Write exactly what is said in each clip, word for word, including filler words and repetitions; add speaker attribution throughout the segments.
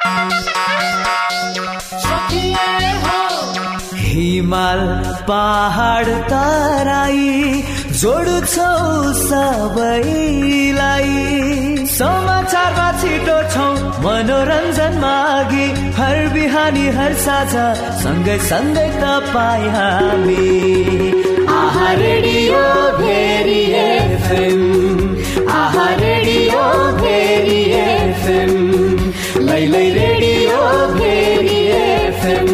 Speaker 1: हिमाल पहाड तराई जोड्छौ सबैलाई, समाचारमा छिटो छौ मनोरञ्जनमा अघि, हर बिहानी हर साझा सँगै सँगै तपाईँ हामी। आहा रेडियो भेरी एफएम, आहा रेडियो भेरी एफएम, लै लै radio Bheri FM.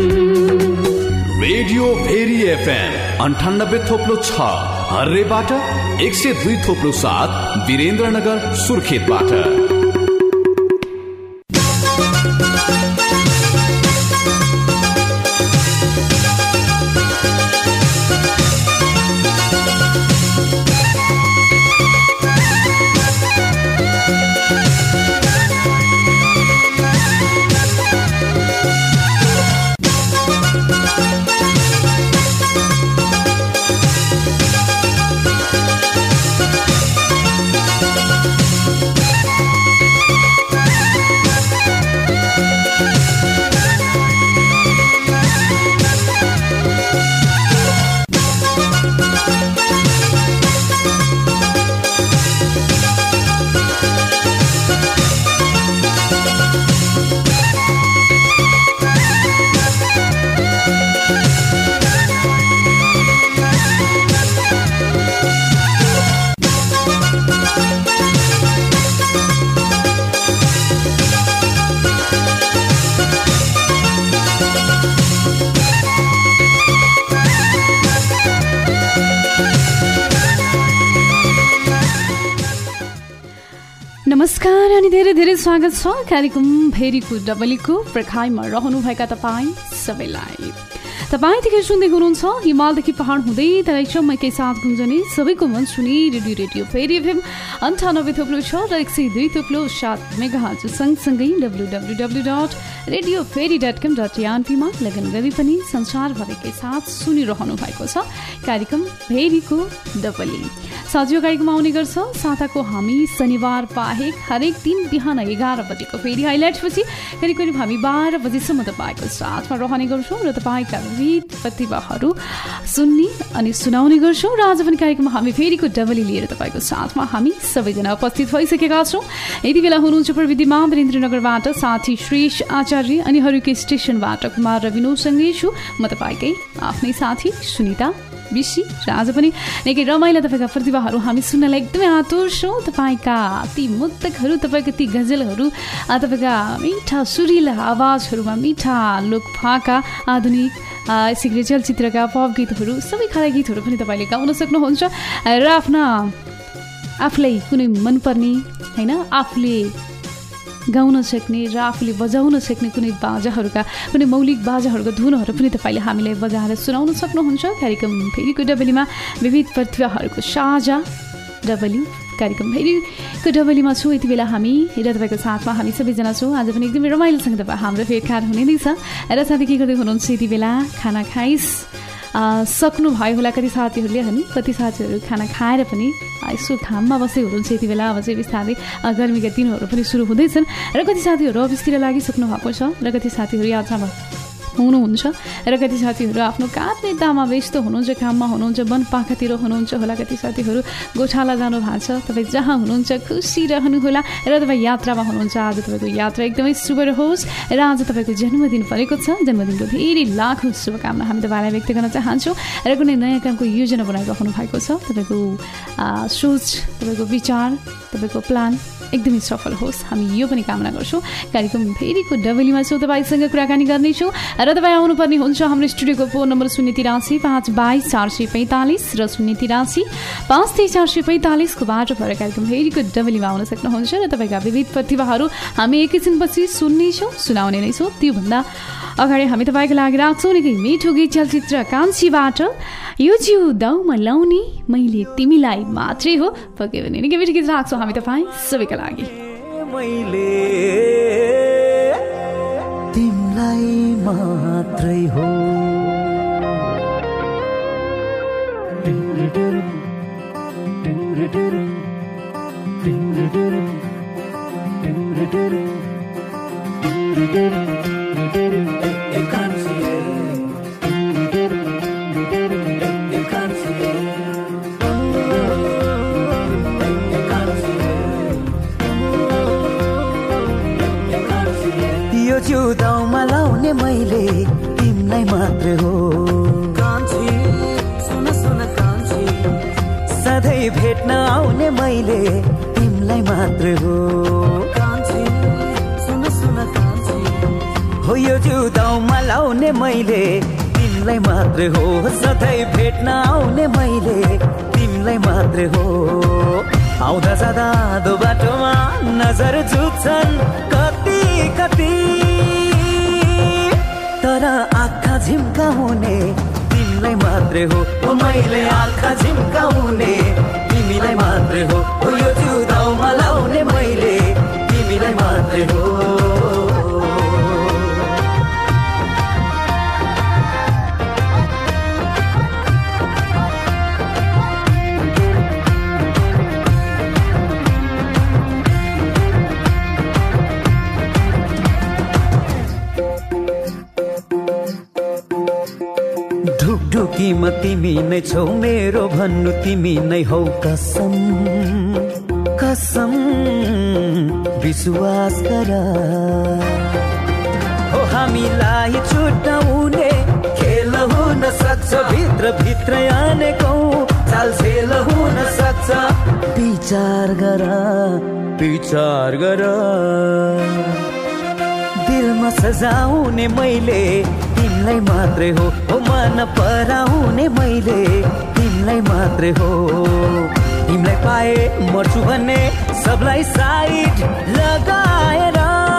Speaker 2: Radio Bheri FM अन्ठानब्बे थोप्लो छ हर्रेबाट, एक सय दुई थोप्लो सात वीरेन्द्रनगर सुर्खेतबाट।
Speaker 3: नमस्कार अनि धेरै धेरै स्वागत छ कार्यक्रम भेरीको डबलीको पर्खाइमा रहनुभएका तपाईँ सबैलाई। तपाईँदेखि सुन्दै हुनुहुन्छ हिमालदेखि पहाड हुँदै तराईसम्म एकै साथ गुन्जने सबैको मन सुने रेडियो रेडियो भेरी एफएम अन्ठानब्बे थोप्लो छ र एक सय दुई थोप्लो सात मेगाहर्ज सँगसँगै W W W dot radio Bheri dot com dot एनपीमा लगन गरी पनि संसारभरिकै साथ सुनिरहनु भएको छ कार्यक्रम भेरीको डबली। साझियो कार्यक्रम आउने गर्छ साताको हामी शनिबार बाहेक हरेक दिन बिहान एघार बजेको फेरि हाइलाइट्सपछि करिब करिब हामी बाह्र बजीसम्म तपाईँको साथमा रहने गर्छौँ र तपाईँका विविध प्रतिभाहरू सुन्ने अनि सुनाउने गर्छौँ। र आज पनि कार्यक्रममा हामी फेरिको डबली लिएर तपाईँको साथमा हामी सबैजना उपस्थित भइसकेका छौँ। यति बेला हुनुहुन्छ प्रविधिमा वीरेन्द्रनगरबाट साथी श्रेष आचार्य अनि हरुके स्टेसनबाट कुमार रविनोसँगै छु म तपाईँकै आफ्नै साथी सुनिता विशी। र आज पनि निकै रमाइला तपाईँका प्रतिभाहरू हामी सुन्नलाई एकदमै आतुर छौँ। तपाईँका ती मुक्तकहरू, तपाईँका ती गजलहरू, तपाईँका मिठा सुरिला आवाजहरूमा मिठा लोकभाका आधुनिक यसै गरी चलचित्रका पप गीतहरू सबै खालका गीतहरू पनि तपाईँले गाउन सक्नुहुन्छ र आफ्ना आफूलाई कुनै मनपर्ने होइन आफूले गाउन सक्ने र आफूले बजाउन सक्ने कुनै बाजाहरूका कुनै मौलिक बाजाहरूका धुनहरू पनि तपाईँले हामीलाई बजाएर सुनाउन सक्नुहुन्छ। कार्यक्रम फेरिको डबलीमा विविध प्रतिभाहरूको साझा डबली कार्यक्रम फेरिको डबलीमा छौँ। यति बेला हामी र तपाईँको साथमा हामी सबैजना छौँ। आज पनि एकदमै रमाइलोसँग तपाईँ हाम्रो भेटघाट हुने नै छ र साथै के गर्दै हुनुहुन्छ यति बेला खाना खाइस सक्नुभयो होला कति साथीहरूले होइन, कति साथीहरू खाना खाएर पनि यसो घाममा बस्दै हुनुहुन्छ यति बेला। अब चाहिँ बिस्तारै गर्मीका दिनहरू पनि सुरु हुँदैछन् र कति साथीहरू अफिसतिर लागिसक्नु भएको छ र कति साथीहरू यात्रामा हुनुहुन्छ र कति साथीहरू आफ्नो कार्यतामा व्यस्त हुनुहुन्छ, काममा हुनुहुन्छ, वनपाखातिर हुनुहुन्छ होला। कति साथीहरू गोठाला जानु भएको छ। तपाईँ जहाँ हुनुहुन्छ खुसी रहनुहोला र तपाईँ यात्रामा हुनुहुन्छ। आज तपाईँको यात्रा एकदमै शुभ रहोस् र आज तपाईँको जन्मदिन परेको छ। जन्मदिनको धेरै लाखौँ शुभकामना हामी तपाईँलाई व्यक्त गर्न चाहन्छौँ र कुनै नयाँ कामको योजना बनाइराख्नु भएको छ। तपाईँको सोच, तपाईँको विचार, तपाईँको प्लान एकदमै सफल होस् हामी यो पनि कामना गर्छौँ। कार्यक्रम फेरिको डबलीमा छौँ, तपाईँसँग कुराकानी गर्नेछौँ र तपाईँ आउनुपर्ने हुन्छ हाम्रो स्टुडियोको फोन नम्बर शून्य तिरासी पाँच बाइस चार सय पैँतालिस र शून्य तिरासी पाँच तेइस चार सय पैँतालिसको बाटो भएर कार्यक्रम फेरिको डबलीमा आउन सक्नुहुन्छ र तपाईँका विविध प्रतिभाहरू हामी एकैछिनपछि सुन्नेछौँ, सुनाउने नै छौँ। त्योभन्दा अगाडि हामी तपाईँको लागि राख्छौँ निकै मिठो गीत चलचित्र कान्छीबाट यो जिउ दाउमा लाउने मैले तिमीलाई मात्रै हो पक्कै पनि निकै मिठो गीत राख्छौँ हामी तपाईँ सबैका लागि।
Speaker 1: मैले तिमीलाई मात्रै हो यो जिउँदाउमा लाउने मैले तिमीलाई मात्र हो कान्छी सुन सुन कान्छी सधैँ भेट्न आउने मैले तिमीलाई मात्र हो कान्छी सुन सुन कान्छी हो यो जिउँदाउमा लाउने मैले तिमीलाई मात्र हो सधैँ भेट्न आउने मैले तिमीलाई मात्र हो आउँदा जाँदा दो बाटोमा नजर झुक्छन् कति कति तर आँखा झिम्काउने तिमीलाई मात्र हो ओ मैले आँखा झिम्काउने तिमीलाई मात्र हो ओ यो जिउँदाउमा लाउने मैले तिमीलाई मात्र हो ढुकढुकीमा तिमी नै छौ मेरो भन्नु तिमी नै हौ कसम कसम विश्वास गर हो हामीलाई छुट्याउने खेल हुन सक्छ भित्र भित्र आनेको चालसेल हुन सक्छ विचार गर विचार गर दिलमा सजाउने मैले तिमीलाई मात्रै हो ओ मन पराउने मैले तिमीलाई मात्रै हो तिमीलाई पाए मर्छु भन्ने सबलाई साइड लगाएर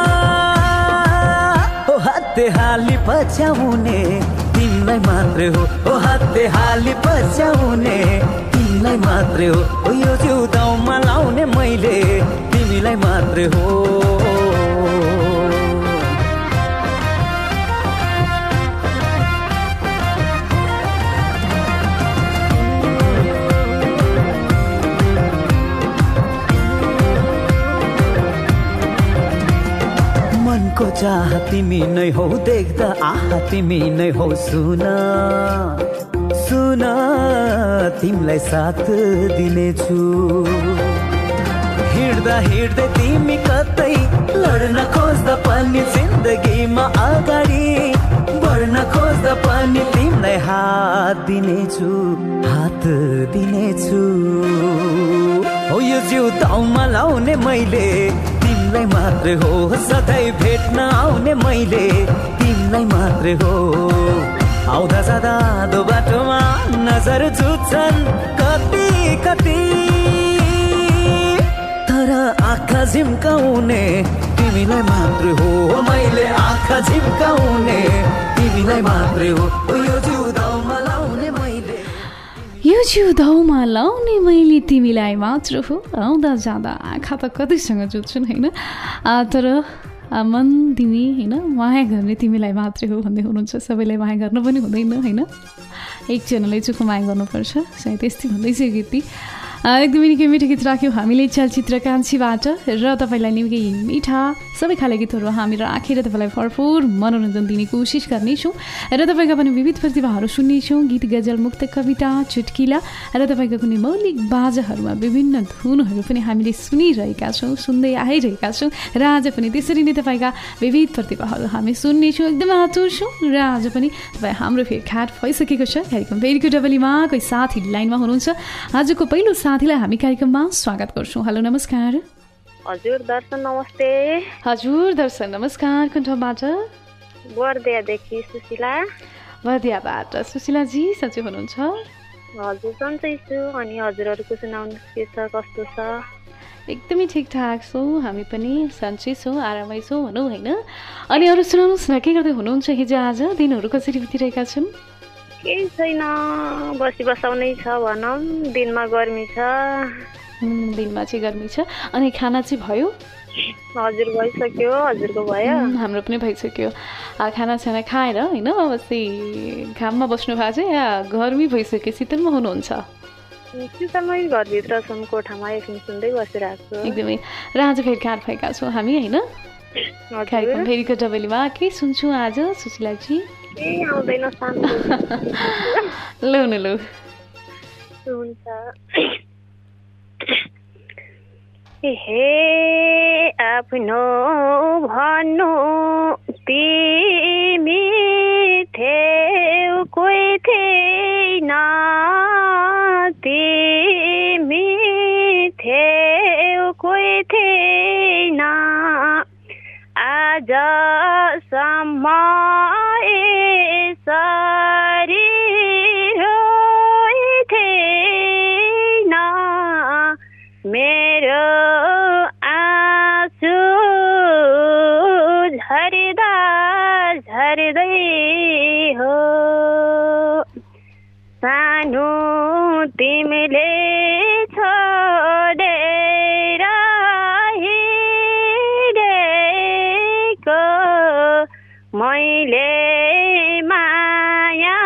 Speaker 1: ओ हाते हाली पछ्याउने तिमीलाई मात्रै हो ओ हाते हाली पछ्याउने तिमीलाई मात्रै हो ओ यो जिउँदाउमा लाउने मैले तिमीलाई मात्रै हो मनको चाह तिमी नै हौ देख्दा आह तिमी नै हौ सुन सुन तिमीलाई साथ दिनेछु हिँड्दा हिँड्दै तिमी कतै लड्न खोज्दा पनि जिन्दगीमा अगाडि बढ्न खोज्दा पनि तिमीलाई हात दिनेछु हात दिनेछु हो यो जिउँदाउमा लाउने मैले तिमीलाई मात्र हो सधैँ भेट्न आउने मैले तिमीलाई मात्र हो आउँदा जाँदा दो बाटोमा नजर झुक्छन् कति कति तर आँखा झिम्काउने तिमीलाई मात्र हो मैले आँखा झिम्काउने तिमीलाई मात्र हो यो जिउँदाउमा लाउने मैले
Speaker 3: यो जिउँदाउमा लाउने मैले तिमीलाई मात्र हो आउँदा जाँदा आँखा त कतिसँग जुत्छन् होइन तर मन तिमी होइन माया गर्ने तिमीलाई मात्रै हो भन्दै हुनुहुन्छ सबैलाई माया गर्न पनि हुँदैन होइन एकजनालाई चुक माया गर्नुपर्छ सायद त्यस्तै भन्दैछ गीत एकदमै निकै मिठो गीत राख्यौँ हामीले चलचित्र कान्छीबाट र तपाईँलाई निकै मिठा सबै खाले गीतहरू हामी राखेर तपाईँलाई भरपुर मनोरञ्जन दिने कोसिस गर्नेछौँ र तपाईँका पनि विविध प्रतिभाहरू सुन्नेछौँ गीत गजल मुक्त कविता चुटकिला र तपाईँका कुनै मौलिक बाजाहरूमा विभिन्न धुनहरू पनि हामीले सुनिरहेका छौँ सुन्दै आइरहेका छौँ र आज पनि त्यसरी नै तपाईँका विविध प्रतिभाहरू हामी सुन्नेछौँ एकदमै आतुर छौँ र आज पनि तपाईँ हाम्रो भेटघाट भइसकेको छ कार्यक्रम फेरिको डबलीमा कोही साथी लाइनमा हुनुहुन्छ आजको पहिलो साथीलाई हामी कार्यक्रममा स्वागत गर्छौँ हेलो नमस्कार
Speaker 4: हजुर दर्शन नमस्ते
Speaker 3: हजुर दर्शन नमस्कार कुन ठाउँबाट
Speaker 4: बर्दियादेखि सुशीला
Speaker 3: बर्दियाबाट सुशीलाजी सन्चै हुनुहुन्छ
Speaker 4: हजुर सन्चै छु अनि हजुरहरूको सुनाउनु के छ कस्तो छ
Speaker 3: एकदमै ठिकठाक छौँ हामी पनि सन्चै छौँ आरामै छौँ भनौँ होइन अनि अरू सुनाउनुहोस् न के गर्दै हुनुहुन्छ हिजो आज दिनहरू कसरी बितिरहेका छन्
Speaker 4: केही छैन बसी बसाउनै छ भनौँ दिनमा गर्मी छ
Speaker 3: दिनमा चाहिँ गर्मी छ अनि खाना चाहिँ भयो
Speaker 4: हजुर भइसक्यो हजुरको भयो
Speaker 3: हाम्रो पनि भइसक्यो खाना साना खाएर होइन बस्दै घाममा बस्नु भएको छ या गर्मी भइसक्यो शीतलमा हुनुहुन्छ
Speaker 4: शीतलमै घरभित्र छौँ कोठामा एकछिन सुन्दै बसिरहेको छु
Speaker 3: एकदमै र आज भेटघाट भएका छौँ हामी होइन कार्यक्रम फेरिको डबलीमा के सुन्छु आज सुशीलाजी?
Speaker 4: ए आउँदैन शान्त
Speaker 3: लौ न लौ
Speaker 4: हुन्छ हे आफ्नो भन्नु तिमी थियौ कोही थिएन तिमी थियौ कोही थिएन आजसम्म यसरी रोइथेन मेरो आँसु झर्दा झर्दै हो सानो तिमीले छोडेर हिँडेको मैले माया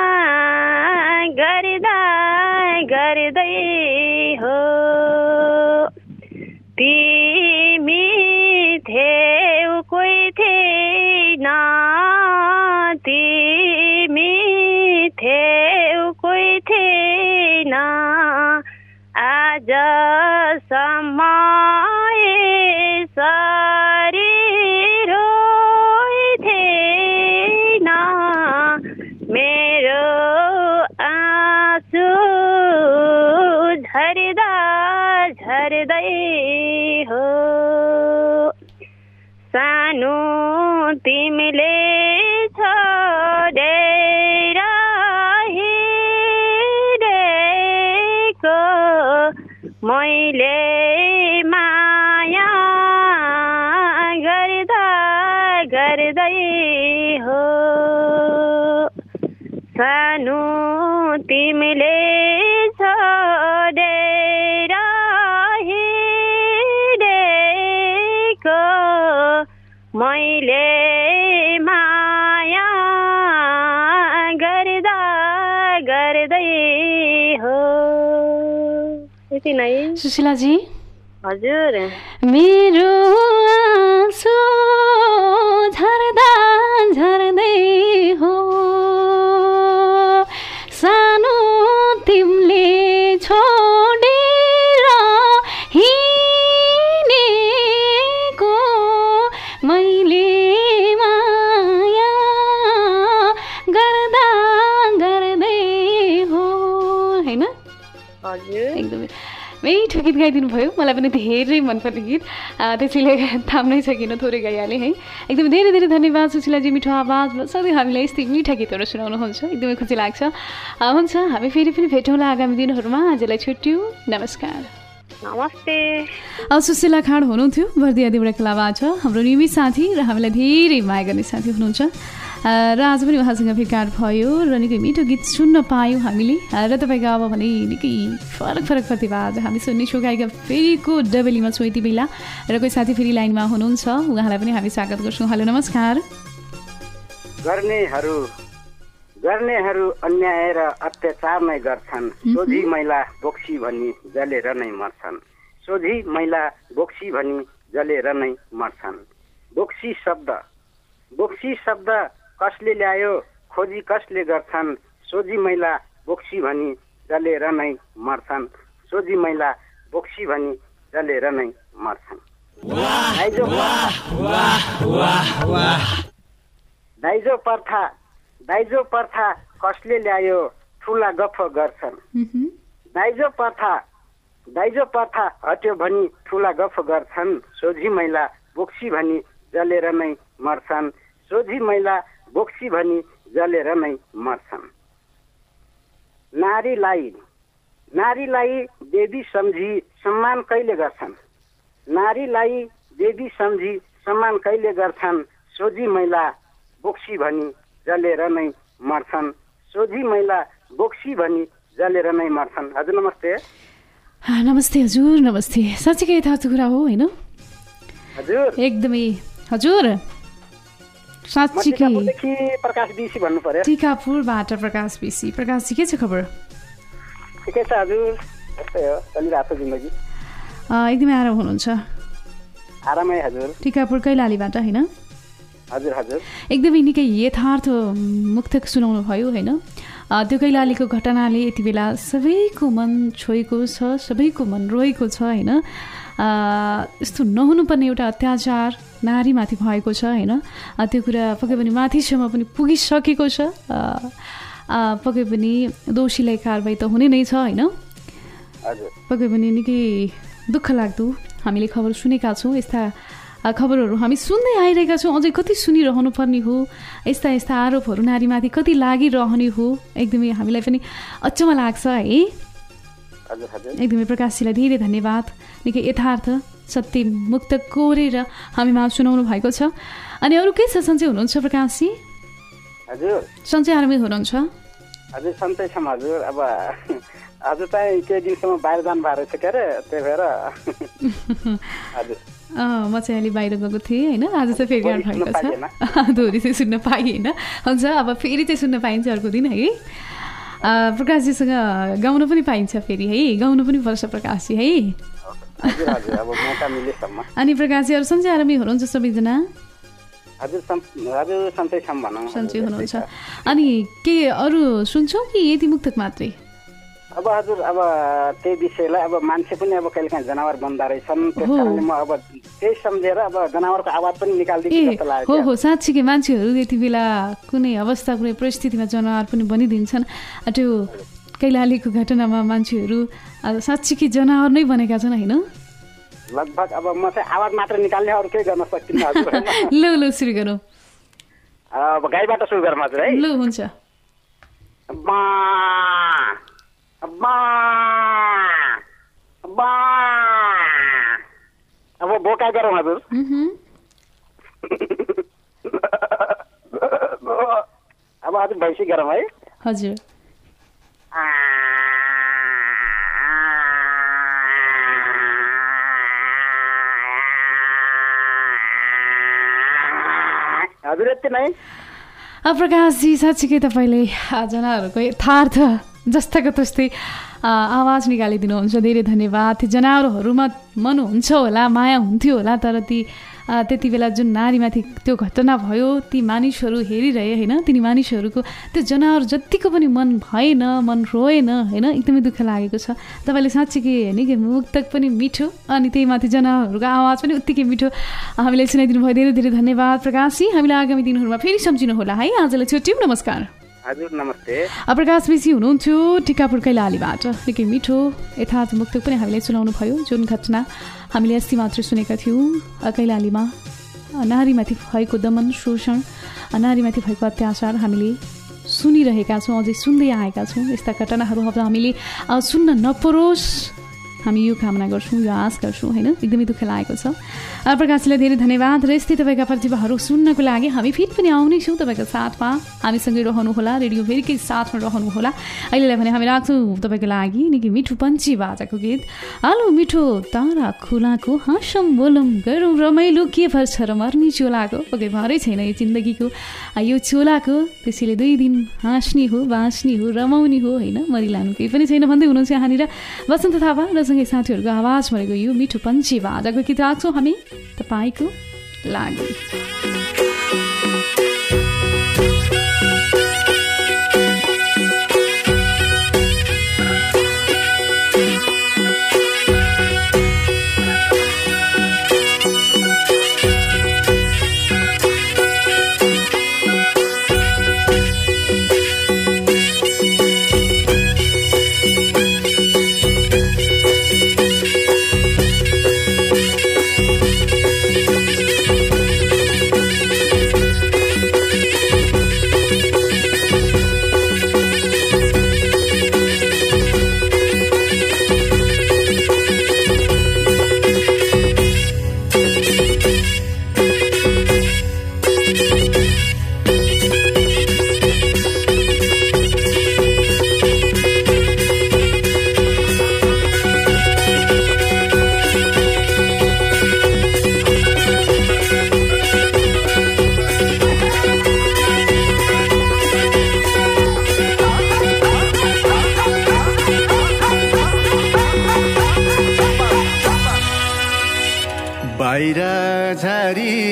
Speaker 4: गर्दा गर्दै हो तिमी थियौ कोही थिएन तिमी थियौ कोही थिएन आजसम्म यसरी रोइथेन मेरो आँसु झर्दा झर्दै हो सानो तिमीले छोडेर हिँडेको मैले माया गर्दा गर्दै हो सानो तिमीले छोडेर हिँडेको मैले माया गर्दा गर्दै हो यति नै
Speaker 3: सुशीलाजी
Speaker 4: हजुर
Speaker 3: मेरो आँसु झर्दा झर्दै हो सानो तिमीले छोडेर हिँडेको मैले माया गर्दा गर्दै हो हैन
Speaker 4: हजुर
Speaker 3: एकदमै मिठो गीत गाइदिनु भयो मलाई पनि धेरै मनपर्ने गीत त्यसैले थाम्नै सकिनँ थोरै गाइहालेँ है एकदमै धेरै धेरै धन्यवाद सुशीलाजी मिठो आवाजमा सधैँ हामीलाई यस्तै मिठा गीतहरू सुनाउनुहुन्छ एकदमै खुसी लाग्छ हुन्छ हामी फेरि पनि भेटौँला आगामी दिनहरूमा आजलाई छुट्यौँ नमस्कार
Speaker 4: नमस्ते
Speaker 3: सुशीला खाँड हुनुहुन्थ्यो बर्दिया देउडाखेलाबाट हाम्रो नियमित साथी र हामीलाई धेरै माया गर्ने साथी हुनुहुन्छ र आज पनि उहाँसँग भेटघाट भयो र निकै मिठो गीत सुन्न पायौँ हामीले र तपाईँको अब भने निकै फरक फरक प्रतिभा आज हामी सुन्नेछौँ गायिका फेरिको डबलीमा छु यति बेला र कोही साथी फेरि लाइनमा हुनुहुन्छ उहाँलाई पनि हामी स्वागत गर्छौँ हेलो नमस्कार
Speaker 5: गर्नेहरू गर्नेहरू अन्याय र अत्याचार नै गर्छन् सोझी महिला बोक्सी भनी जलेर नै मर्छन् सोझी महिला बोक्सी भनी जलेर नै मर्छन् बोक्सी शब्द बोक्सी शब्द कसले ल्यायो खोजी कसले गर्छन् सोझी महिला बोक्सी भनी जलेर नै मर्छन् सोझी महिला बोक्सी भनी जलेर नै मर्छन् दाइजो दाइजो पर्था दाइजो पर्था कसले ल्यायो ठुला गफ गर्छन् दाइजो पर्था दाइजो पर्था हट्यो भनी ठुला गफ गर्छन् सोझी महिला बोक्सी भनी जलेर नै मर्छन् सोझी महिला बोक्सी भनी जलेर नै मर्छन् नारीलाई नारीलाई देवी सम्झी सम्मान कहिले गर्छन् नारीलाई देवी सम्झी सम्मान कहिले गर्छन् सोझी महिला बोक्सी भनी जलेर नै मर्छन् सोझी महिला बोक्सी भनी जलेर नै मर्छन् हजुर नमस्ते
Speaker 3: नमस्ते हजुर नमस्ते साँच्चीकै यथार्थ कुरा हो होइन
Speaker 5: हजुर
Speaker 3: एकदमै हजुर साँच्चीकै
Speaker 5: प्रकाश बिसी भन्नु पर्यो
Speaker 3: टिकापुरबाट प्रकाश बिसी प्रकाशजी के छ खबर
Speaker 5: ठिकै छ हजुर यस्तै हो चलिरहेको छ जिन्दगी
Speaker 3: एकदमै आराम हुनुहुन्छ
Speaker 5: आरामै हजुर।
Speaker 3: टिकापुर कैलालीबाट होइन?
Speaker 5: हजुर हजुर।
Speaker 3: एकदमै निकै यथार्थ मुक्तक सुनाउनु भयो होइन? त्यो कैलालीको घटनाले यति बेला सबैको मन छोएको छ, सबैको मन रोएको छ होइन? यस्तो नहुनुपर्ने एउटा अत्याचार नारीमाथि भएको छ होइन? त्यो कुरा पक्कै पनि माथिसम्म पनि पुगिसकेको छ। पक्कै पनि दोषीलाई कारबाही त हुने नै छ होइन? पक्कै पनि निकै दुःख लाग्दो हामीले खबर सुनेका छौँ। यस्ता खबरहरू हामी सुन्दै आइरहेका छौँ, अझै कति सुनिरहनु पर्ने हो? यस्ता यस्ता आरोपहरू नारीमाथि कति लागिरहने हो? एकदमै हामीलाई पनि अचम्म लाग्छ है। एकदमै प्रकाशजीलाई धेरै धन्यवाद। निकै यथार्थ सत्य मुक्त कोरेर हामीमा सुनाउनु भएको छ। अनि अरू के छ? सन्चै हुनुहुन्छ प्रकाशजी?
Speaker 5: हजुर
Speaker 3: सन्चै आरामै हुनुहुन्छ?
Speaker 5: हजुर सन्चै छौँ हजुर। अब हजुर चाहिँ केही दिनसम्म बाहिर जानु भएको रहेछ के अरे, त्यही भएर हजुर
Speaker 3: म चाहिँ अहिले बाहिर गएको थिएँ होइन? आज चाहिँ फेरि आउनु भएको छ, दोहोरी चाहिँ सुन्न पाएँ होइन? हुन्छ, अब फेरि चाहिँ सुन्न पाइन्छ अर्को दिन है। प्रकाशजीसँग गाउन पनि पाइन्छ फेरि है, गाउनु पनि पर्छ प्रकाशजी है। अनि प्रकाशजी अरू सन्चै आरामै हुनुहुन्छ सबैजना? सन्चै हुनुहुन्छ। अनि के अरू सुन्छौँ कि यति मुक्तक मात्रै?
Speaker 5: अब हजुर अब त्यही विषयलाई अब मान्छे पनि अब कहिले काहीँ जनावर बन्दा रहेछन्, त्यस कारणले म अब त्यही सम्झेर अब जनावरको आवाज पनि निकाल्दिन्छु जस्तो लाग्यो।
Speaker 3: हो हो साँच्चीकै मान्छेहरू यति बेला कुनै अवस्था कुनै परिस्थितिमा जनावर पनि बनिदिन्छन्। त्यो कैलालीको घटनामा मान्छेहरू साँच्चीकै जनावर नै बनेका छन् होइन?
Speaker 5: लगभग अब म चाहिँ आवाज मात्र निकाल्ने, अरू केही गर्न सक्दिनँ हजुर।
Speaker 3: लु लु सुरु गरौँ।
Speaker 5: अब गाईबाट सुरु गरौँ हजुर है।
Speaker 3: लु हुन्छ।
Speaker 5: अब बोका गरौँ हजुर। अब हजुर भैँसी गरौँ है।
Speaker 3: हजुर। हजुर यति नै। प्रकाशजी साँच्चीकै तपाईँले जनावरहरूको यथार्थ जस्ताको तस्तै आवाज निकालिदिनुहुन्छ, धेरै धन्यवाद। त्यो जनावरहरूमा मन हुन्छ होला, माया हुन्थ्यो होला, तर ती त्यति बेला जुन नारीमाथि त्यो घटना भयो ती मानिसहरू हेरिरहे होइन? तिनी मानिसहरूको त्यो जनावर जतिको पनि मन भएन, मन रोएन होइन? एकदमै दुःख लागेको छ। तपाईँले साँच्चीकै निकै मुक्तक पनि मिठो, अनि त्यही माथि जनावरहरूको आवाज पनि उत्तिकै मिठो हामीलाई सुनाइदिनु भयो। धेरै धेरै धन्यवाद प्रकाशजी। हामीलाई आगामी दिनहरूमा फेरि सम्झिनु होला है। आजलाई छुट्यौँ, नमस्कार।
Speaker 5: हजुर नमस्ते।
Speaker 3: प्रकाश बेसी हुनुहुन्थ्यो टिकापुर कैलालीबाट। निकै मिठो यथार्थ मुक्तक पनि हामीले सुनाउनु भयो। जुन घटना हामीले अस्ति मात्र सुनेका थियौँ, कैलालीमा नारीमाथि भएको दमन शोषण, नारीमाथि भएको अत्याचार हामीले सुनिरहेका छौँ, अझै सुन्दै आएका छौँ। यस्ता घटनाहरू अब हामीले सुन्न नपरोस् हामी यो कामना गर्छौँ, यो आश गर्छौँ होइन? एकदमै दुःख लागेको छ। प्रकाशजीलाई धेरै धन्यवाद। र यस्तै तपाईँका प्रतिभाहरू सुन्नको लागि हामी फेरि पनि आउनेछौँ तपाईँको साथमा। हामीसँगै रहनुहोला, रेडियो भेरीकै साथमा रहनुहोला। अहिलेलाई भने हामी राख्छौँ तपाईँको लागि निकै मिठो पञ्ची बाजाको गीत। आलु मिठो तारा खुलाको हाँसम बोलम गरौँ रमाइलो के पर्छ र मर्नी चोलाको। पक्कै भरै छैन यो जिन्दगीको यो चोलाको, त्यसैले दुई दिन हाँस्ने हो, बाँच्ने हो, रमाउने हो होइन? मरिलानु केही पनि छैन भन्दै हुनुहुन्छ यहाँनिर वसन्त थापा र सँगै साथीहरूको आवाज भनेको यो मिठो पञ्ची बाजाको गीत राख्छौँ हामी तपाईँको लागि।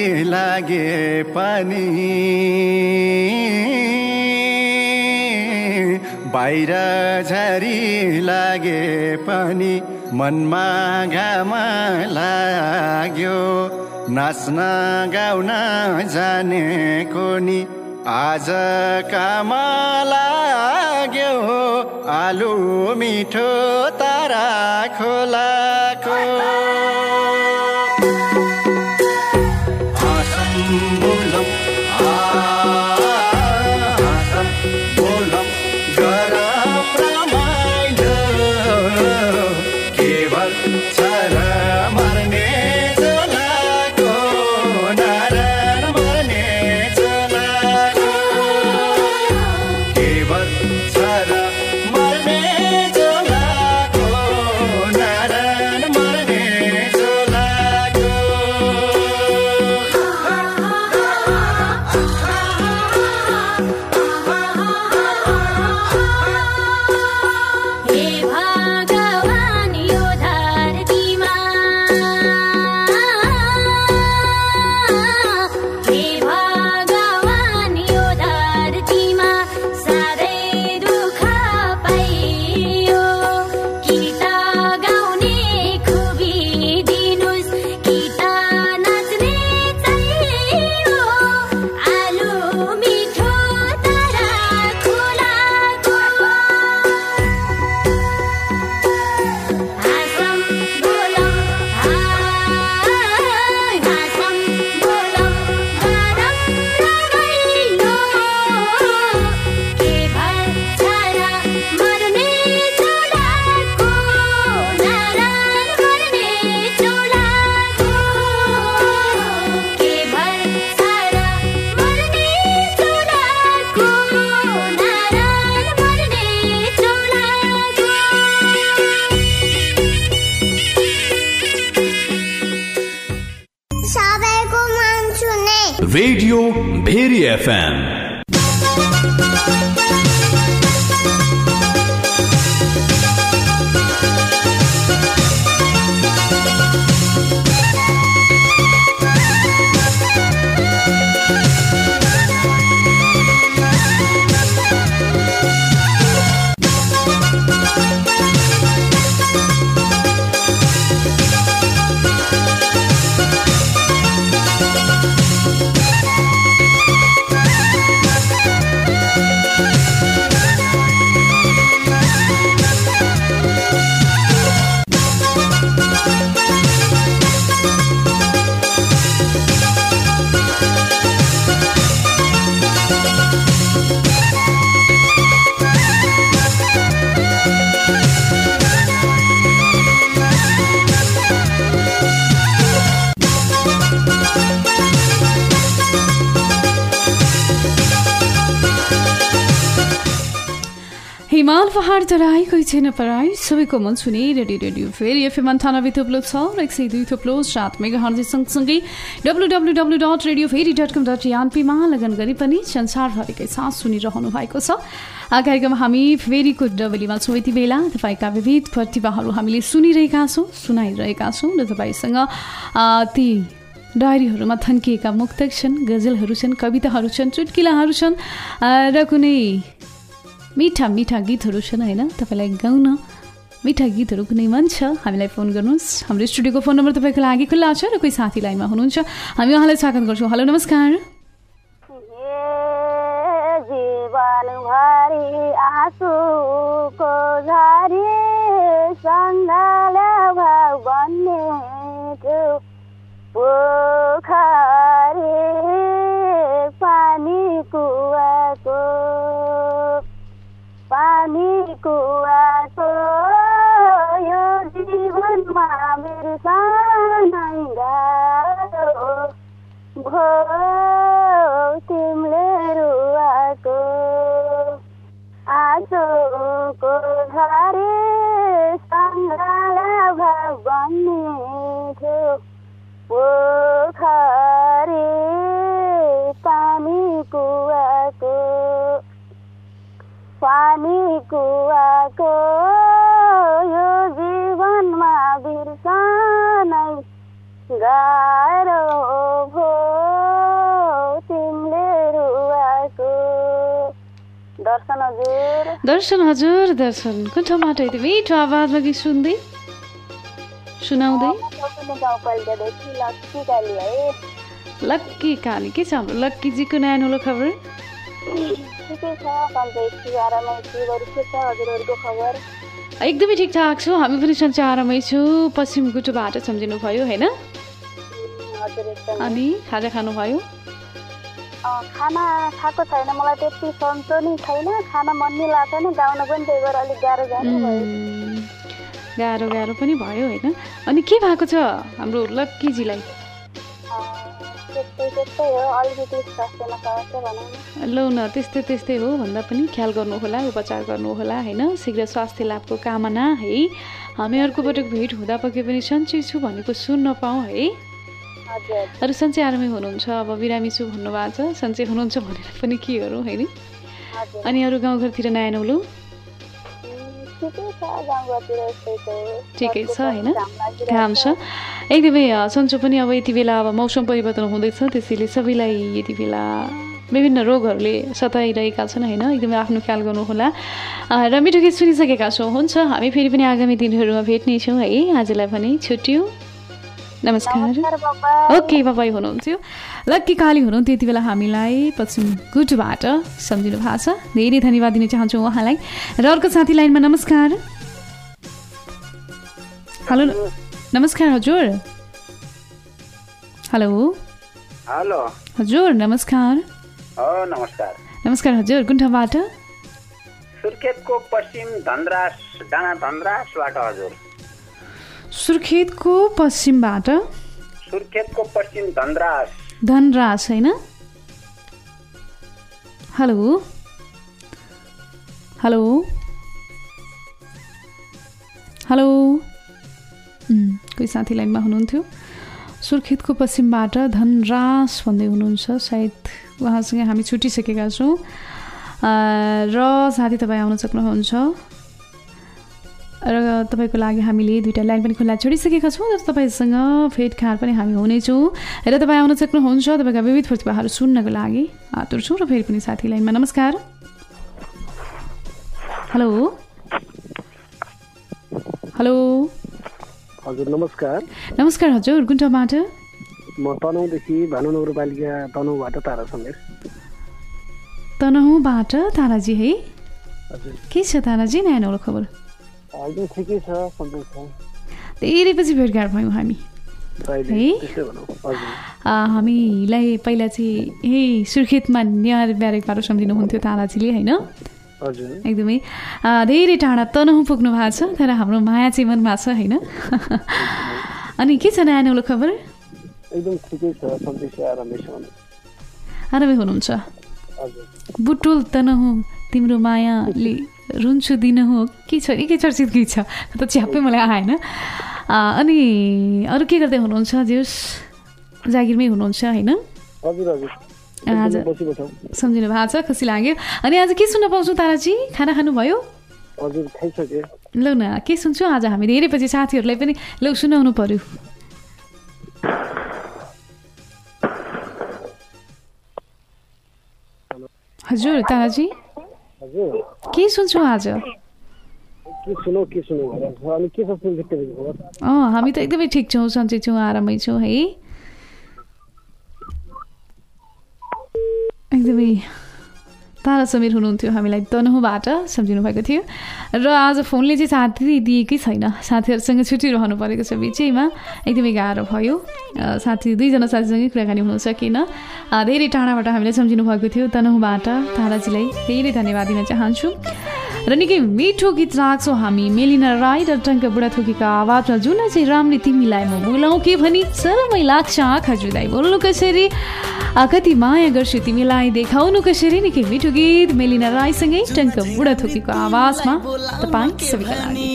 Speaker 6: लागे पनि बाहिर झरी लागे पनि मनमा घाम लाग्यो नाच्न गाउन जानेको नि आज काम लाग्यो आलु मिठो तारा खोलाको
Speaker 2: रेडियो भेरी एफएम
Speaker 3: हिमाल पहाड तराई कोही छैन पराई सबैको मन छुने रेडियो रेडियो फेरि एफएम अन्ठानब्बे थोप्लो छ र एक सय दुई थोप्लो सात मेगा हर्ज सँगसँगै W W W dot radio Bheri dot com dot एनपीमा लगन गरी पनि संसारभरिकै साथ सुनिरहनु भएको छ। कार्यक्रम हामी फेरिको डबलीमा छौँ। यति बेला तपाईँका विविध प्रतिभाहरू हामीले सुनिरहेका छौँ, सुनाइरहेका छौँ र तपाईँसँग ती डायरीहरूमा थन्किएका मुक्तक छन्, गजलहरू छन्, कविताहरू छन्, चुटकिलाहरू छन् र कुनै मिठा मिठा गीतहरू छन् होइन। तपाईँलाई गाउन मिठा गीतहरू कुनै मन छ हामीलाई फोन गर्नुहोस्। हाम्रो स्टुडियोको फोन नम्बर तपाईँको लागि खुल्ला छ र कोही साथी लाइनमा हुनुहुन्छ, हामी उहाँलाई स्वागत गर्छौँ। हेलो नमस्कार।
Speaker 7: जीवनभरि आँसुको झरी सङ्गाल भाव बन्ने थियो पोखरी पानी कुवाको पानी कुवाको यो जीवनमा मेरो सानै गाह्रो भो तिमीले रुवाको आँसुको झरी सङ्गाल भाव बन्ने थियो पोखरी पानी कुवाको पानी कुवाको यो जीवनमा बिर्सनै गाह्रो भो दर्शन हजुर
Speaker 3: दर्शन हजुर दर्शन कुन ठाउँबाट यति मिठो आवाजमा गीत सुन्दै सुनाउँदै
Speaker 7: गाउँपालिकादेखि लक्की काली है
Speaker 3: लक्की काली के छ हाम्रो लक्कीजीको नयाँ नौलो खबर
Speaker 7: ठिकै छ सन्चै छु आरामै छु बरु के छ हजुरहरूको खबर
Speaker 3: एकदमै ठिकठाक छु हामी पनि सन्चै आरामै छु पश्चिम गुटुबाट सम्झिनु भयो होइन
Speaker 7: हजुर एकदम
Speaker 3: अनि खाजा खानुभयो
Speaker 7: खाना खाएको छैन मलाई त्यति सन्चो नि छैन खाना मन नि लाग्दैन गाउन पनि त्यही भएर अलिक गाह्रो गाह्रो भयो
Speaker 3: गाह्रो गाह्रो पनि भयो होइन अनि के भएको छ हाम्रो लक्कीजीलाई
Speaker 7: त्यस्तै त्यस्तै हो अलिकति स्वास्थ्यमा समस्या भनौँ न
Speaker 3: लौ न त्यस्तै त्यस्तै हो भन्दा पनि ख्याल गर्नुहोला उपचार गर्नुहोला होइन शीघ्र स्वास्थ्य लाभको कामना है हामीहरूको पटक भेट हुँदा पक्कै पनि सन्चै छु भनेको सुन्न पाऊँ है अरू सन्चै आरामै हुनुहुन्छ अब बिरामी छु भन्नुभएको छ सन्चै हुनुहुन्छ भनेर पनि के गरौँ होइन अनि अरू गाउँघरतिर नयाँ नौलो ठिकै छ होइन काम छ एकदमै सन्चो पनि अब यति बेला अब मौसम परिवर्तन हुँदैछ त्यसैले सबैलाई यति बेला विभिन्न रोगहरूले सताइरहेका छन् होइन एकदमै आफ्नो ख्याल गर्नुहोला र मिठो गीत सुनिसकेका छौँ हुन्छ हामी फेरि पनि आगामी दिनहरूमा भेट्नेछौँ है आजलाई भने छुट्यौँ नमस्कार ओके बाबाई हुनुहुन्थ्यो लक्की काली हुनुहुन्थ्यो यति बेला हामीलाई पश्चिम गुटबाट सम्झिनु भएको छ धेरै धन्यवाद दिन चाहन्छु उहाँलाई र अर्को साथी लाइनमा नमस्कार हेलो नमस्कार हजुर हेलो
Speaker 5: हेलो
Speaker 3: हजुर नमस्कार
Speaker 5: नमस्कार
Speaker 3: नमस्कार हजुर कुन ठाउँबाट
Speaker 5: सुर्खेतको पश्चिम धनरास डाँडा धनरासबाट हजुर
Speaker 3: सुर्खेतको पश्चिमबाट
Speaker 5: सुर्खेतको पश्चिम धनरास
Speaker 3: धनरास होइन हेलो हेलो हेलो कोही साथी लाइनमा हुनुहुन्थ्यो सुर्खेतको पश्चिमबाट धनरास भन्दै हुनुहुन्छ सायद उहाँसँग हामी छुटिसकेका छौँ र साथी तपाईँ आउन सक्नुहुन्छ र तपाईँको लागि हामीले दुईवटा लाइन पनि खुल्ला छोडिसकेका छौँ र तपाईँसँग भेटघाट पनि हामी हुनेछौँ र तपाईँ आउन सक्नुहुन्छ तपाईँका विविध प्रतिभाहरू सुन्नको लागि आतुर छौँ र फेरि पनि साथी लाइनमा नमस्कार हेलो हेलो
Speaker 8: हजुर नमस्कार
Speaker 3: नमस्कार हजुर कुन ठाउँबाट
Speaker 8: म तनहुँदेखि भानु नगरपालिका तनहुँबाट तारा सन्देश
Speaker 3: तनहुँबाट ताराजी है
Speaker 8: हजुर
Speaker 3: के छ ताराजी नयाँ नौलो खबर
Speaker 8: एकदम ठिकै छ सन्चै छ
Speaker 3: धेरै पछि भेटघाट भयौँ हामी है हामीलाई पहिला चाहिँ ए सुर्खेतमा न्यार ब्यारेकबाट सम्झिनुहुन्थ्यो ताराजीले होइन एकदमै धेरै टाढा तनहुँ पुग्नु भएको छ तर हाम्रो माया चाहिँ मनमा छ होइन अनि के छ नयाँ नौलो खबर
Speaker 8: एकदम ठिकै छ सन्चै छ आरामै छ
Speaker 3: आरामै हुनुहुन्छ बुटोल तनहुँ तिम्रो मायाले रुन्छु दिन हो के छ नि के चर्चित गीत छ त च्याप्पै मलाई आएन अनि अरू के गर्दै हुनुहुन्छ जेस जागिरमै हुनुहुन्छ होइन आज सम्झिनु भएको छ खुसी लाग्यो अनि आज के सुन्न पाउँछौँ ताराजी खाना खानुभयो लौ न के सुन्छौँ आज हामी धेरै पछि साथीहरूलाई पनि लौ सुनाउनु पर्यो हजुर ताराजी के सुन्छौँ आज अँ हामी त एकदमै ठिक छौँ सन्चै छौँ आरामै छौँ है एकदमै तारा समीर हुनुहुन्थ्यो हामीलाई तनहुँबाट सम्झिनु भएको थियो र आज फोनले चाहिँ साथी दिएकै छैन साथीहरूसँग छुटिरहनु परेको छ बिचैमा एकदमै गाह्रो भयो साथी दुईजना साथीसँगै कुराकानी हुन सकेन धेरै टाढाबाट हामीलाई सम्झिनु भएको थियो तनहुँबाट ताराजीलाई धेरै धन्यवाद दिन चाहन्छु र निकै मिठो गीत राख्छौँ हामी मेलिना राई र टङ्क बुढाथोकीको आवाजमा जुन चाहिँ रामले तिमीलाई म बोलाउँ के भनी सरमै लाग्छ आँखा जुदाई बोल्नु कसरी कति माया गर्छु तिमीलाई देखाउनु कसरी निकै मिठो गीत मेलिना राईसँगै टङ्क बुढाथोकीको आवाजमा तपाईँ सबैका लागि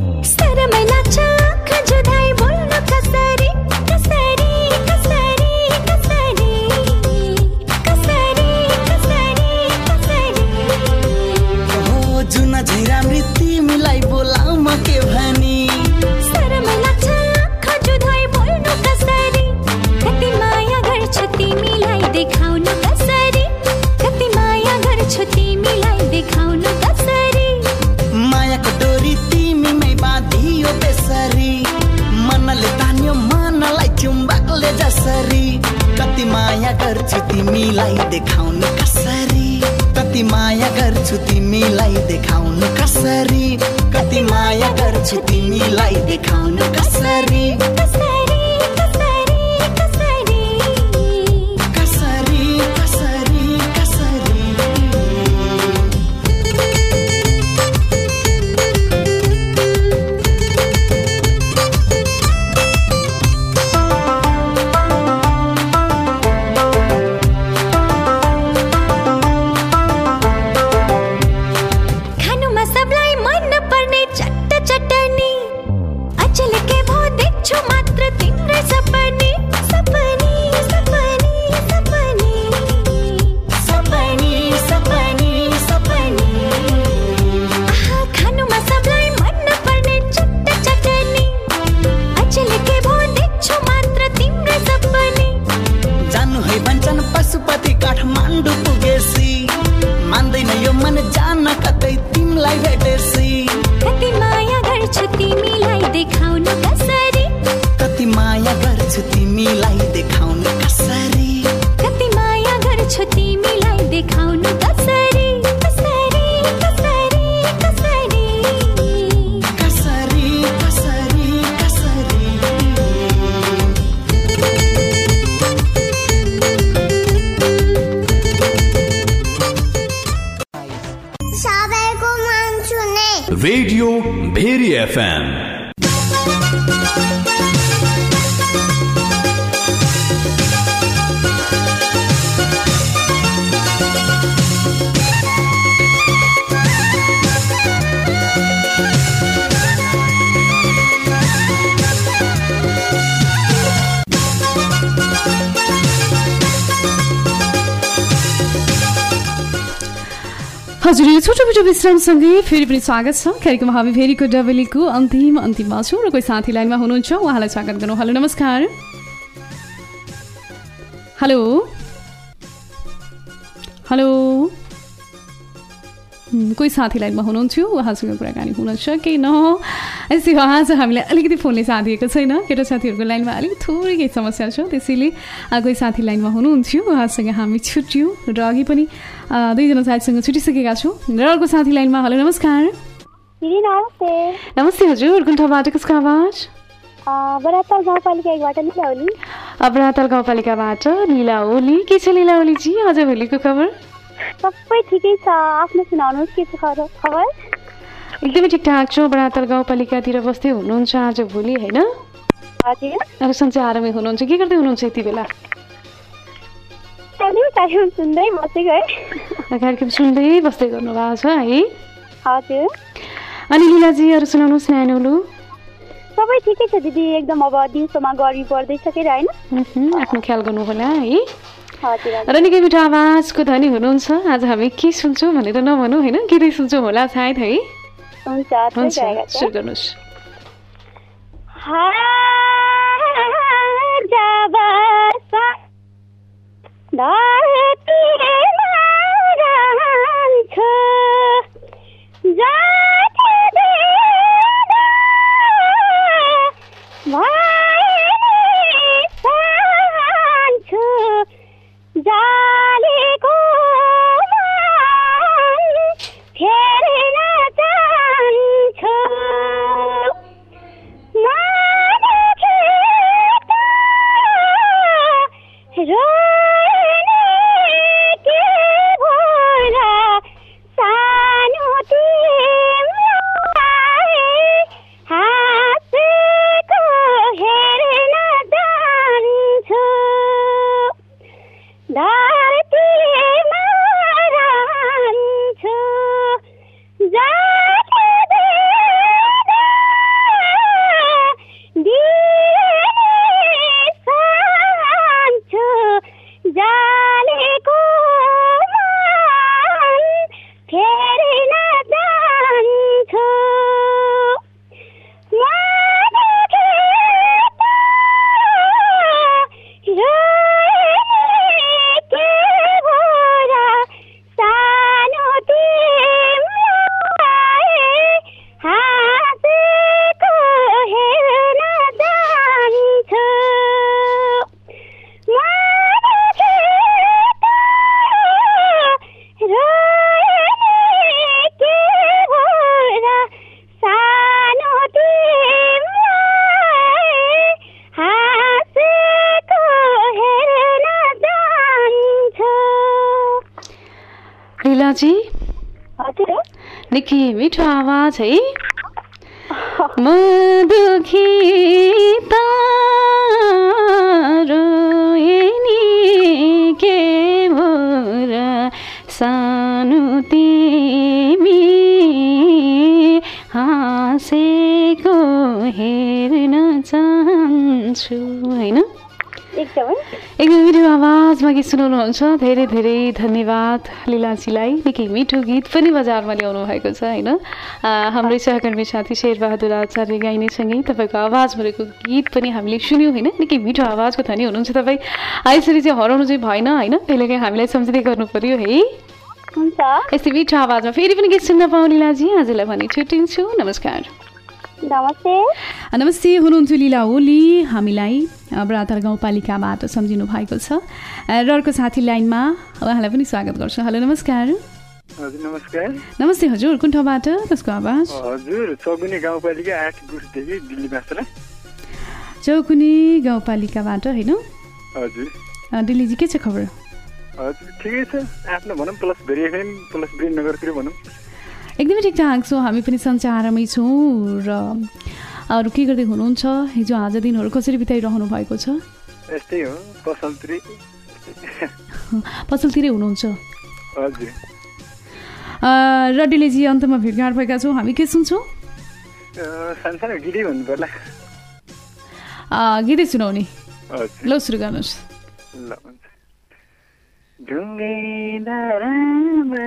Speaker 1: तिमीलाई बोलाउ म के भनी
Speaker 9: शरमै लाग्छ खजुधाइ बोल्नु कसरी कति माया गर्छु तिमीलाई देखाउनु कसरी कति माया गर्छु तिमीलाई देखाउनु
Speaker 1: गर्छु तिमीलाई देखाउनु कसरी कति माया गर्छु तिमीलाई देखाउनु कसरी कति माया गर्छु तिमीलाई देखाउनु कसरी कसरी कसरी कसरी कसरी कसरी कसरी
Speaker 2: रेडियो भेरी एफएम
Speaker 3: हजुर यो छोटो मिठो विश्रामसँगै फेरि पनि स्वागत छ कार्यक्रम हामी भेरीको डबलीको अन्तिम अन्तिममा छौँ र कोही साथी लाइनमा हुनुहुन्छ उहाँलाई स्वागत गर्नु। हेलो नमस्कार। हेलो हेलो कोही साथी लाइनमा हुनुहुन्थ्यो उहाँसँग कुराकानी हुन सकेन। यस्तै आज हामीलाई अलिकति फोनले साथ दिएको छैन, केटा साथीहरूको लाइनमा अलिक थोरै केही समस्या छ, त्यसैले कोही साथी लाइनमा हुनुहुन्थ्यो उहाँसँग हामी छुट्यौँ र अघि पनि दुईजना साथीसँग छुटिसकेका छौँ र अर्को साथी लाइनमा। हेलो नमस्कार।
Speaker 7: नमस्ते।
Speaker 3: नमस्ते हजुर, कुन ठाउँबाट कसको आवाज?
Speaker 7: बरातल गाउँपालिका एकबाट निला ओली।
Speaker 3: बरातल गाउँपालिकाबाट निला ओली। के छ निला ओलीजी आज भोलिको खबर?
Speaker 7: सबै ठिकै छ, आफ्नो सुनाउनुहोस् के छ खबर?
Speaker 3: एकदमै ठिकठाक छ। बरातल गाउँपालिकातिर बस्दै हुनुहुन्छ आज भोलि होइन?
Speaker 7: हजुर।
Speaker 3: अरू सन्चै आरामै हुनुहुन्छ? के गर्दै हुनुहुन्छ यति बेला?
Speaker 7: कार्यक्रम सुन्दै बसेको है।
Speaker 3: कार्यक्रम सुन्दै बस्दै गर्नुभएको छ है?
Speaker 7: हजुर।
Speaker 3: अनि लिलाजी अरू सुनाउनुहोस् न्यानोलु।
Speaker 7: सबै ठिकै छ दिदी, एकदम अब दिउँसोमा गर्मी पर्दैछ के होइन?
Speaker 3: आफ्नो ख्याल गर्नु होला है।
Speaker 7: हजुर।
Speaker 3: र निकै मिठो आवाजको धनी हुनुहुन्छ, आज हामी के सुन्छौँ भनेर नभनौँ होइन, के सुन्छौँ होला सायद है?
Speaker 7: हुन्छ
Speaker 3: हुन्छ सुरु गर्नुहोस्। लीलाजी
Speaker 7: हजुर
Speaker 3: निकै मिठो आवाज है म दुखी तारो एनी के मोर सानो तिमी हाँसेको हेर्न चाहन्छु होइन एकदमै मिठो आवाजमा गीत सुनाउनुहुन्छ धेरै धेरै धन्यवाद लीलाजीलाई निकै मिठो गीत पनि बजारमा ल्याउनु भएको छ होइन हाम्रै सहकर्मी साथी शेरबहादुर आचार्य गाइनेसँगै तपाईँको आवाज भरेको गीत पनि हामीले सुन्यौँ होइन निकै मिठो आवाजको धनी हुनुहुन्छ तपाईँ यसरी चाहिँ हराउनु चाहिँ भएन होइन कहिलेकाहीँ हामीलाई सम्झिँदै गर्नु पर्यो है यस्तै मिठो आवाजमा फेरि पनि गीत सुन्न पाऊँ लीलाजी आजलाई भने छुट्टिन्छु नमस्कार
Speaker 7: नमस्ते
Speaker 3: नमस्ते हुनुहुन्थ्यो लीला ओली हामीलाई बरातर गाउँपालिकाबाट सम्झिनु भएको छ र अर्को साथी लाइनमा उहाँलाई पनि स्वागत गर्छु हेलो नमस्कार
Speaker 10: हजुर नमस्कार
Speaker 3: नमस्ते हजुर कुन ठाउँबाट कसको आवाज
Speaker 10: हजुर चौकुनी गाउँपालिका आठ गुठदेखि दिल्ली मास्टर
Speaker 3: चौकुनी गाउँपालिकाबाट होइन
Speaker 10: हजुर
Speaker 3: दिल्लीजी के छ खबर
Speaker 10: हजुर ठिकै छ आफ्नो भनौँ प्लस भेरी एफएम प्लस वीरनगरतिर भनौँ
Speaker 3: एकदमै ठिकठाक छौँ हामी पनि सञ्चारमै छौँ र अरू के गर्दै हुनुहुन्छ हिजो आज दिनहरू कसरी बिताइरहनु भएको छ
Speaker 10: यस्तै हो पसलतिर
Speaker 3: पसलतिरै हुनुहुन्छ
Speaker 10: हजुर
Speaker 3: र डिलेजी अन्तमा भेटघाट भएका छौँ हामी के सुन्छौँ
Speaker 10: सानसानो गीतै भन्नु पर्ला
Speaker 3: गीतै सुनाउने ल सुरु गर्नुहोस्
Speaker 10: ल हुन्छ ढुङ्गे धारामा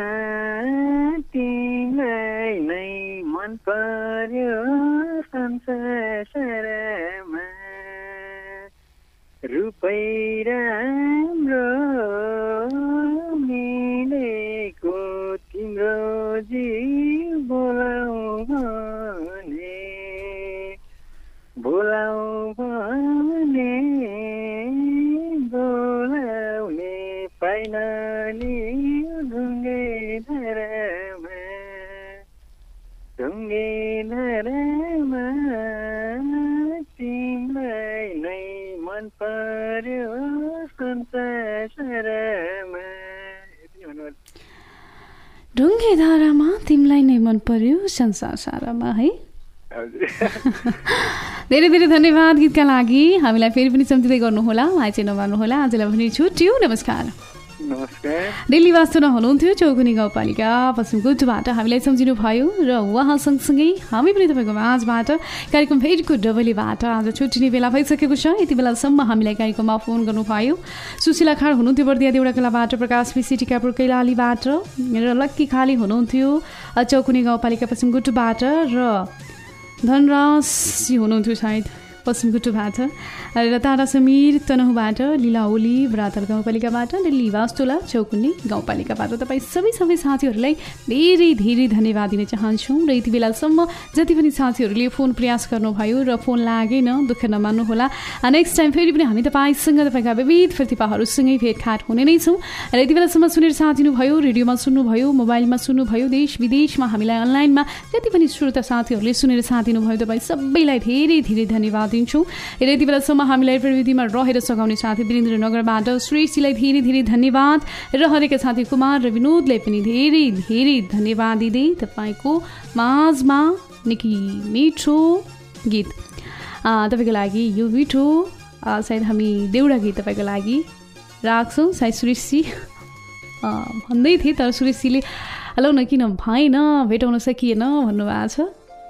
Speaker 10: तिमीलाई नै मन पर्यो संसारमा रूपै राम्रो मिलेको तिम्रो जीव बोलाऊ भने बोलाऊ भने बोलाउने पाइन नि ढुङ्गे धारामा ढुङ्गे धारामा तिमीलाई नै मन पर्यो संसारमा
Speaker 3: ढुङ्गे धारामा तिमीलाई नै मन पर्यो संसार सारामा है धेरै धेरै धन्यवाद गीतका लागि हामीलाई फेरि पनि सम्झिँदै गर्नुहोला भाइ चाहिँ नमान्नुहोला आजलाई भने छुट्टियो नमस्कार दिल्ली वास्तुमा हुनुहुन्थ्यो चौकुनी गाउँपालिका पश्चिम गुटबाट हामीलाई सम्झिनु भयो र उहाँ सँगसँगै हामी पनि तपाईँको माझबाट कार्यक्रम भेटको डबलीबाट आज छुट्टिने बेला भइसकेको छ यति बेलासम्म हामीलाई कार्यक्रममा फोन गर्नुभयो सुशीला खाड हुनुहुन्थ्यो बर्दिया देउडा कलाबाट प्रकाश विसी टिकापुर कैलालीबाट र लक्की खाली हुनुहुन्थ्यो चौकुनी गाउँपालिका पश्चिम गुटबाट र धनराजी हुनुहुन्थ्यो सायद पश्चिम गुटुबाट र तारा समीर तनहुबाट लीला ओली बरातर गाउँपालिकाबाट दिल्ली वास्तुला चौकुनी गाउँपालिकाबाट तपाईँ सबै सबै साथीहरूलाई धेरै धेरै धन्यवाद दिन चाहन्छौँ र यति बेलासम्म जति पनि साथीहरूले फोन प्रयास गर्नुभयो र फोन लागेन दुःख नमान्नुहोला नेक्स्ट टाइम फेरि पनि हामी तपाईँसँग तपाईँका विविध प्रतिभाहरूसँगै भेटघाट हुने नै छौँ र यति बेलासम्म सुनेर साथ दिनुभयो रेडियोमा सुन्नुभयो मोबाइलमा सुन्नुभयो देश विदेशमा हामीलाई अनलाइनमा जति पनि श्रोता साथीहरूले सुनेर साथ दिनुभयो तपाईँ सबैलाई धेरै धेरै धन्यवाद दिन्छौँ र यति बेलासम्म हामीलाई प्रविधिमा रहेर सघाउने साथी वीरेन्द्रनगरबाट श्रेष्ठजीलाई धेरै धेरै धन्यवाद र हरेका साथी कुमार र विनोदलाई पनि धेरै धेरै धन्यवाद दिँदै तपाईँको माझमा निकै मिठो गीत तपाईँको लागि यो मिठो सायद हामी देउडा गीत तपाईँको लागि राख्छौँ सायद सुरेशजी भन्दै थिएँ तर सुरेशजीले हेलो न किन भएन भेटाउन सकिएन भन्नुभएको छ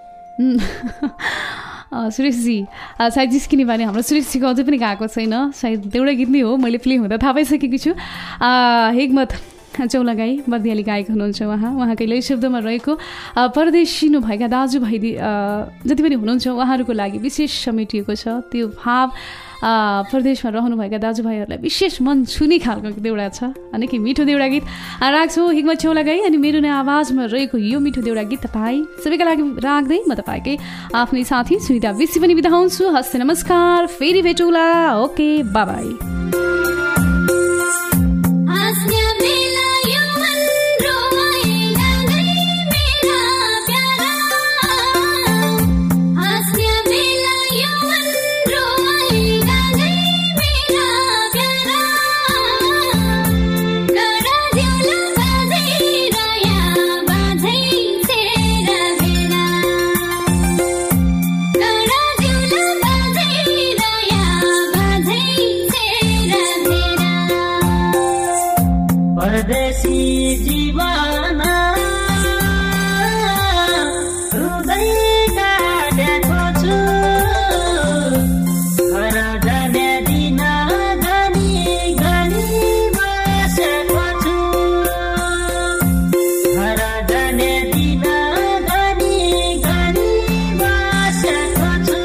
Speaker 3: सुरेशजी सायद जिस्किने बानी हाम्रो सुरेशजीको अझै पनि गएको छैन सायद देउडा गीत नै हो मैले प्ले हुँदा थाहा पाइसकेकी छु हेगमत चौलागाई बर्दियाली गायक हुनुहुन्छ उहाँ उहाँकै लै शब्दमा रहेको परदेशिनु भएका दाजुभाइ जति पनि हुनुहुन्छ उहाँहरूको लागि विशेष समेटिएको छ त्यो भाव परदेशमा रहनुभएका दाजुभाइहरूलाई विशेष मन छुने खालको देउडा छ निकै मिठो देउडा गीत राख्छु हिगमत चौलागाई अनि मेरो नै आवाजमा रहेको यो मिठो देउडा गीत तपाईँ सबैका लागि राख्दै म तपाईँकै आफ्नै साथी सुनिता विसी पनि बिदा हुन्छु हस्त नमस्कार फेरि भेटौँला okay bye bye
Speaker 9: Gada diula gaze
Speaker 11: परदेशी जीवन हृदय काटेको छु घर जाने दिन गनी गनी बसेको छु घर जाने दिन गनी गनी बसेको छु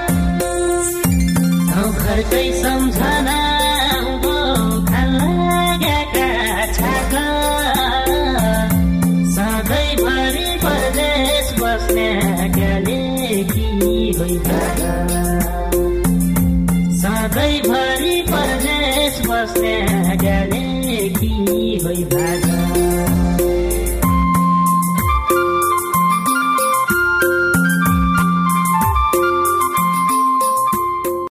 Speaker 11: गाउँ घरकै सम्झना सधैँभरि